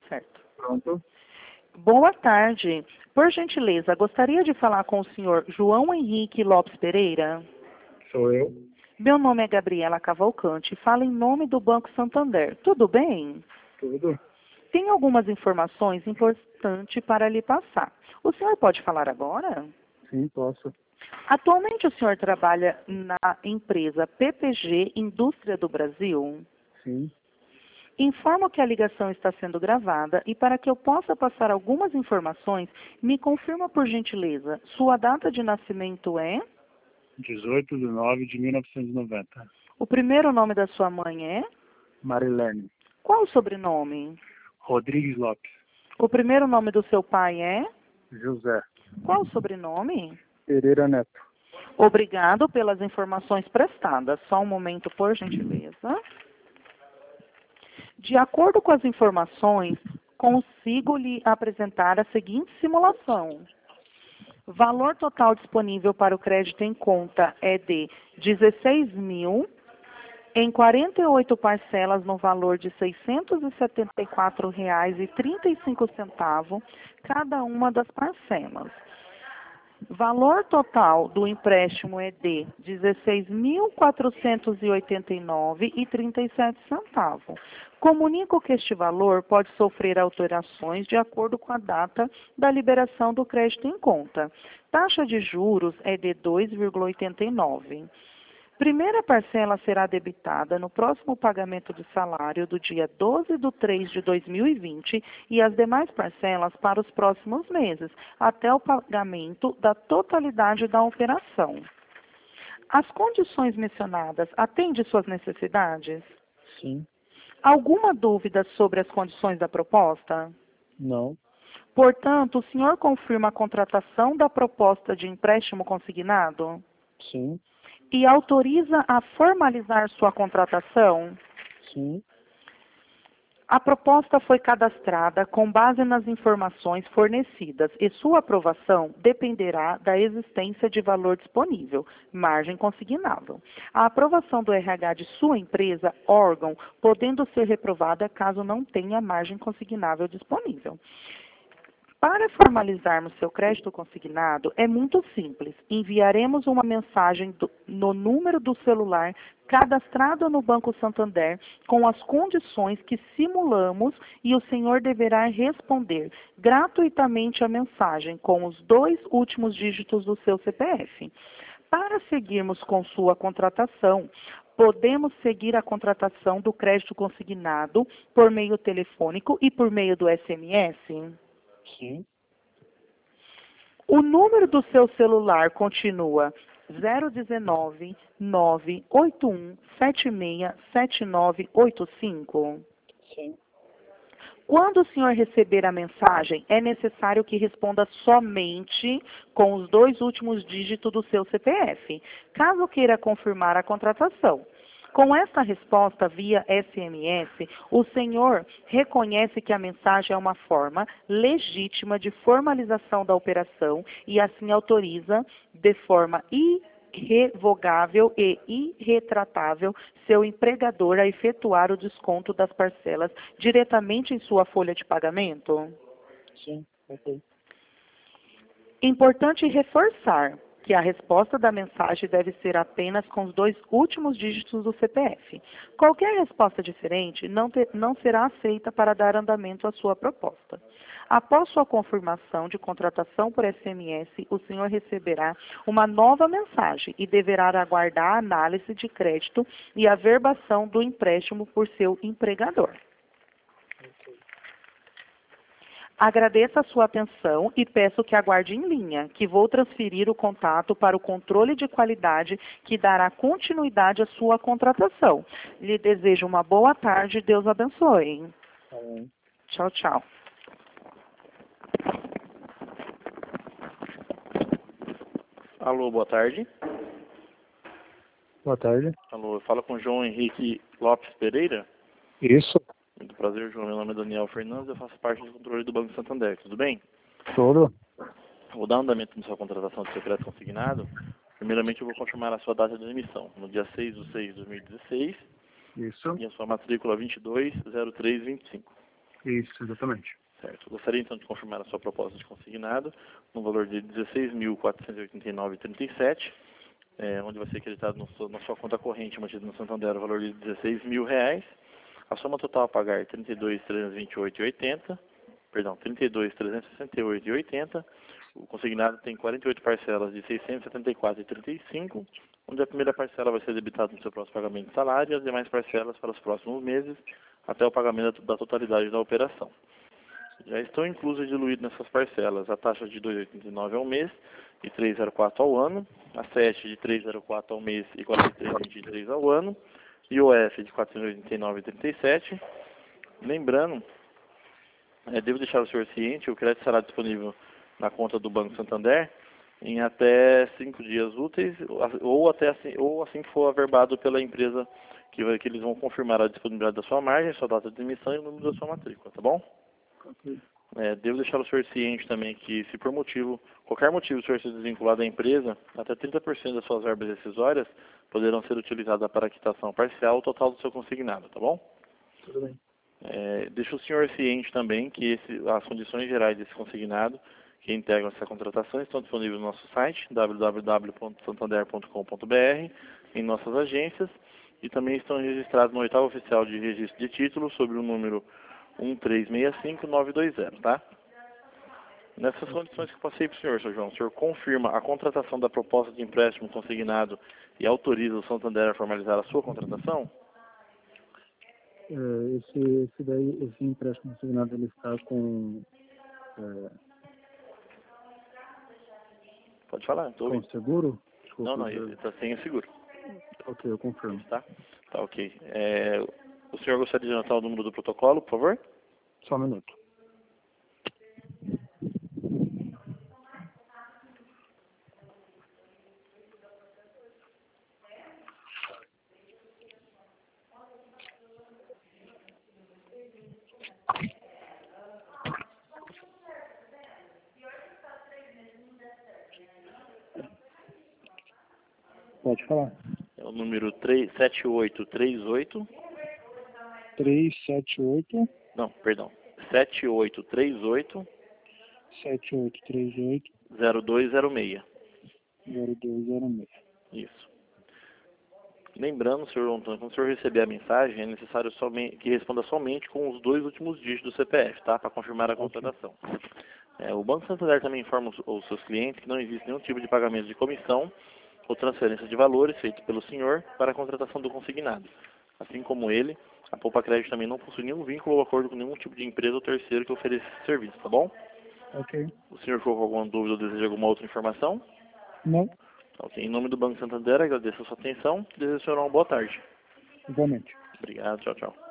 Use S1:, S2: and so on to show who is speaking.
S1: certo.
S2: Pronto.
S1: Boa tarde. Por gentileza, gostaria de falar com o senhor João Henrique Lopes Pereira?
S2: Sou eu.
S1: Meu nome é Gabriela Cavalcante, falo em nome do Banco Santander. Tudo bem?
S2: Tudo?
S1: Tenho algumas informações importantes para lhe passar. O senhor pode falar agora?
S2: Sim, posso.
S1: Atualmente o senhor trabalha na empresa PPG Indústria do Brasil?
S2: Sim.
S1: Informo que a ligação está sendo gravada e para que eu possa passar algumas informações, me confirma por gentileza, sua data de nascimento é?
S2: 18/9/1990.
S1: O primeiro nome da sua mãe é?
S2: Marilene.
S1: Qual o sobrenome?
S2: Rodrigues Lopes.
S1: O primeiro nome do seu pai é?
S2: José.
S1: Qual o sobrenome?
S2: Pereira Neto.
S1: Obrigado pelas informações prestadas. Só um momento, por gentileza. De acordo com as informações, consigo lhe apresentar a seguinte simulação. Valor total disponível para o crédito em conta é de 16.000 em 48 parcelas no valor de R$ 674,35 cada uma das parcelas. Valor total do empréstimo é de R$ 16.489,37. Comunico que este valor pode sofrer alterações de acordo com a data da liberação do crédito em conta. Taxa de juros é de 2,89. Primeira parcela será debitada no próximo pagamento de salário do dia 12/3/2020 e as demais parcelas para os próximos meses, até o pagamento da totalidade da operação. As condições mencionadas atendem suas necessidades?
S2: Sim.
S1: Alguma dúvida sobre as condições da proposta?
S2: Não.
S1: Portanto, o senhor confirma a contratação da proposta de empréstimo consignado?
S2: Sim.
S1: E autoriza a formalizar sua contratação?
S2: Sim.
S1: A proposta foi cadastrada com base nas informações fornecidas e sua aprovação dependerá da existência de valor disponível, margem consignável. A aprovação do RH de sua empresa, órgão, podendo ser reprovada caso não tenha margem consignável disponível. Para formalizarmos seu crédito consignado, é muito simples. Enviaremos uma mensagem no número do celular cadastrado no Banco Santander com as condições que simulamos e o senhor deverá responder gratuitamente a mensagem com os 2 últimos dígitos do seu CPF. Para seguirmos com sua contratação, podemos seguir a contratação do crédito consignado por meio telefônico e por meio do SMS?
S2: Sim.
S1: O número do seu celular continua 019 981 76 7985?
S2: Sim.
S1: Quando o senhor receber a mensagem, é necessário que responda somente com os 2 últimos dígitos do seu CPF, caso queira confirmar a contratação. Com esta resposta via SMS, o senhor reconhece que a mensagem é uma forma legítima de formalização da operação e assim autoriza de forma irrevogável e irretratável seu empregador a efetuar o desconto das parcelas diretamente em sua folha de pagamento?
S2: Sim. Ok.
S1: Importante reforçar que a resposta da mensagem deve ser apenas com os 2 últimos dígitos do CPF. Qualquer resposta diferente não será aceita para dar andamento à sua proposta. Após sua confirmação de contratação por SMS, o senhor receberá uma nova mensagem e deverá aguardar a análise de crédito e a verbação do empréstimo por seu empregador. Agradeço a sua atenção e peço que aguarde em linha, que vou transferir o contato para o controle de qualidade que dará continuidade à sua contratação. Lhe desejo uma boa tarde e Deus abençoe.
S2: Amém.
S1: Tchau, tchau.
S3: Alô, boa tarde.
S2: Boa tarde.
S3: Alô, fala com João Henrique Lopes Pereira.
S2: Isso.
S3: Muito prazer, João. Meu nome é Daniel Fernandes, eu faço parte do controle do Banco Santander. Tudo bem?
S2: Tudo.
S3: Vou dar andamento na sua contratação de seu crédito consignado. Primeiramente, eu vou confirmar a sua data de emissão, no dia 6/6/2016,
S2: Isso.
S3: e a sua matrícula 220325.
S2: Isso, exatamente.
S3: Certo. Gostaria então de confirmar a sua proposta de consignado no valor de R$ 16.489,37, onde vai ser acreditado na sua conta corrente mantida no Santander o valor de R$ 16.000. A soma total a pagar é R$ 32.328,80, perdão, R$ 32.368,80. O consignado tem 48 parcelas de R$ 674,35, onde a primeira parcela vai ser debitada no seu próximo pagamento de salário e as demais parcelas para os próximos meses, até o pagamento da totalidade da operação. Já estão inclusas e diluídas nessas parcelas a taxa de R$ 2,89 ao mês e R$ 3,04 ao ano, a 7 de R$ 3,04 ao mês e R$ 43,23 ao ano, e o F de R$ 489,37. Lembrando, devo deixar o senhor ciente, o crédito será disponível na conta do Banco Santander em até 5 dias úteis, ou assim que for averbado pela empresa, que eles vão confirmar a disponibilidade da sua margem, sua data de emissão e o número da sua matrícula, tá bom?
S2: Ok.
S3: Devo deixar o senhor ciente também que, se por qualquer motivo o senhor se desvincular da empresa, até 30% das suas verbas rescisórias poderão ser utilizadas para a quitação parcial ou total do seu consignado, tá bom?
S2: Tudo bem.
S3: Deixo o senhor ciente também que as condições gerais desse consignado que integram essa contratação estão disponíveis no nosso site, www.santander.com.br, em nossas agências, e também estão registrados no 8º Oficial de Registro de Títulos, sob o número 1365920, tá? Nessas condições que eu passei para o senhor, Sr. João, o senhor confirma a contratação da proposta de empréstimo consignado e autoriza o Santander a formalizar a sua contratação?
S2: Esse empréstimo consignado, ele está com...
S3: Pode falar, estou
S2: com
S3: ouvindo.
S2: seguro? Desculpa,
S3: Não, ele está sem o seguro.
S2: Ok, eu confirmo.
S3: Tá? Tá, ok. O senhor gostaria de anotar o número do protocolo, por favor?
S2: Só um minuto. Pode falar.
S3: É o número 7838.
S2: 378
S3: Não, perdão. 7838
S2: 7838
S3: 0206.
S2: 0206.
S3: Isso. Lembrando, senhor Antônio, quando o senhor receber a mensagem, é necessário que responda somente com os 2 últimos dígitos do CPF, tá? Para confirmar a contratação. O Banco Santander também informa os seus clientes que não existe nenhum tipo de pagamento de comissão ou transferência de valores feito pelo senhor para a contratação do consignado. Assim como ele, a Poupa Crédito também não possui nenhum vínculo ou acordo com nenhum tipo de empresa ou terceiro que ofereça esse serviço, tá bom?
S2: Ok.
S3: O senhor ficou com alguma dúvida ou deseja alguma outra informação?
S2: Não,
S3: Ok. Em nome do Banco Santander, agradeço a sua atenção e desejo ao senhor uma boa tarde.
S2: igualmente.
S3: Obrigado, tchau, tchau.